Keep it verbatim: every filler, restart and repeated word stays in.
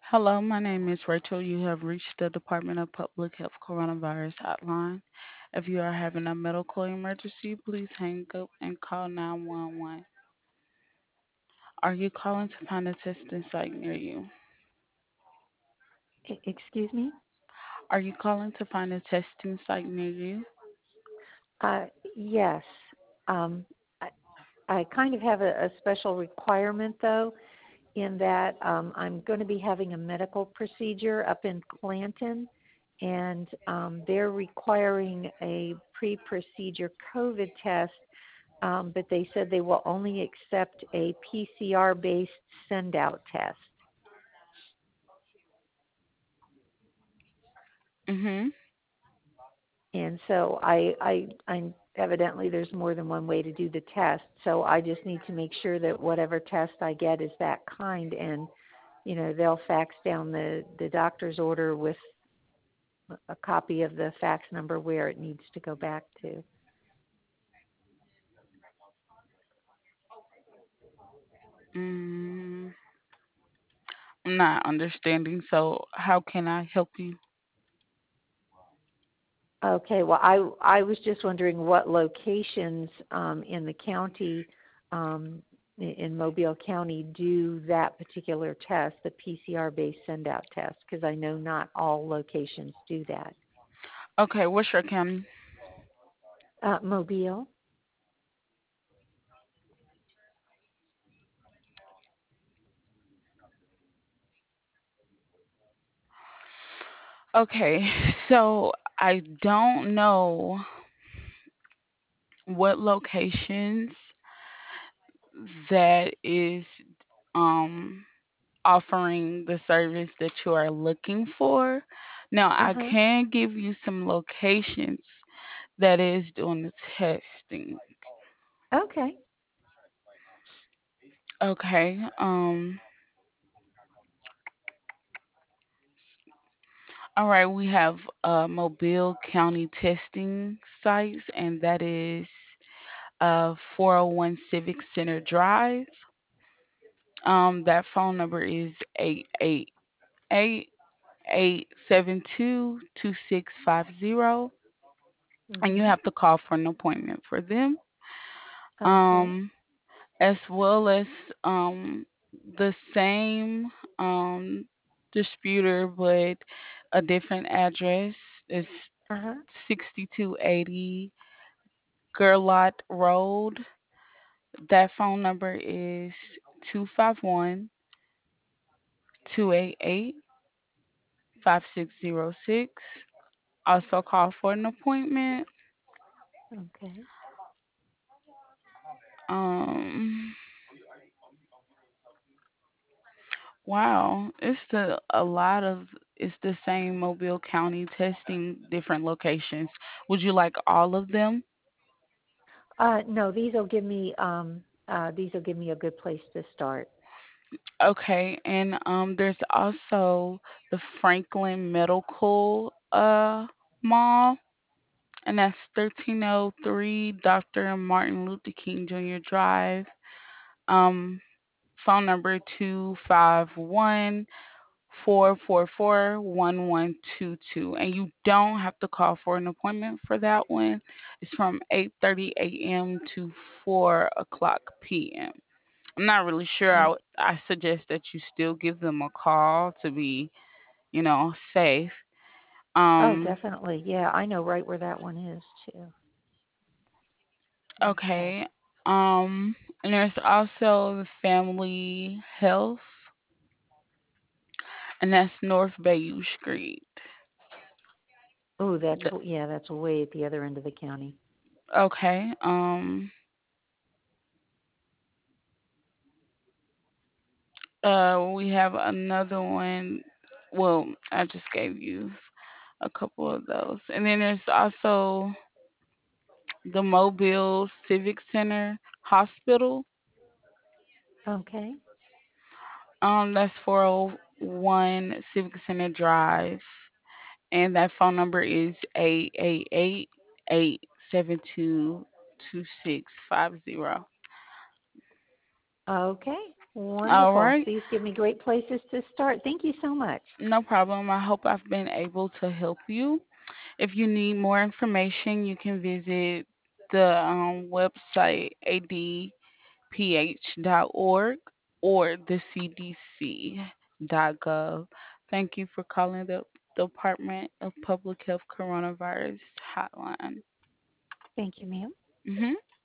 Hello, my name is Rachel. You have reached the Department of Public Health Coronavirus Hotline. If you are having a medical emergency, please hang up and call nine one one. Are you calling to find a testing site near you? E- excuse me? Are you calling to find a testing site near you? Uh, yes. Um, I, I kind of have a, a special requirement, though, in that um, I'm going to be having a medical procedure up in Clanton, and um, they're requiring a pre procedure COVID test, um, but they said they will only accept a P C R based send out test. Mm-hmm. And so I, I, I evidently there's more than one way to do the test. So I just need to make sure that whatever test I get is that kind, and you know they'll fax down the the doctor's order with a copy of the fax number where it needs to go back to. Mm, I'm not understanding, so how can I help you? Okay, well I I was just wondering what locations um, in the county. Um, in Mobile County do that particular test, the P C R based send out test, because I know not all locations do that. Okay, what's your county? Uh, Mobile. Okay, so I don't know what locations that is um offering the service that you are looking for. Now, Uh I huh. can give you some locations that is doing the testing. Okay. Okay. Um all right, we have uh Mobile County testing sites, and that is uh four oh one Civic Center Drive. Um that phone number is eight eight eight eight seven two two six five zero, and you Mhm. have to call for an appointment for them. Okay. Um as well as um the same um disputer but a different address is Uh huh. sixty-two eighty Gerlot Road. That phone number is two five one, two eight eight, five six zero six. Also call for an appointment. Okay. Um wow, it's the a lot of it's the same Mobile County testing different locations. Would you like all of them? Uh, no, these will give me um uh these will give me a good place to start. Okay, and um there's also the Franklin Medical uh Mall, and that's thirteen oh three Doctor Martin Luther King Junior Drive. Um phone number two five one four four four one one two two, and you don't have to call for an appointment for that one. It's from eight thirty a m to four o'clock p m. I'm not really sure. I, Oh, would- I suggest that you still give them a call to be, you know, safe. oh, Um, definitely. Yeah, I know right where that one is too. Okay. okay. Um, and there's also the Family Health, and that's North Bayou Street. Oh, that's The- w- yeah, that's way at the other end of the county. okay. Um, Uh, we have another one. Well, I just gave you a couple of those, and then there's also the Mobile Civic Center Hospital. Okay. Um, that's four oh one Civic Center Drive, and that phone number is eight eight eight eight seven two two six five zero. Okay. All Wonderful. right. These give me great places to start. Thank you so much. No problem. I hope I've been able to help you. If you need more information, you can visit the um, website a d p h dot org or the c d c dot gov. Thank you for calling the Department of Public Health Coronavirus Hotline. Thank you, ma'am. Hmm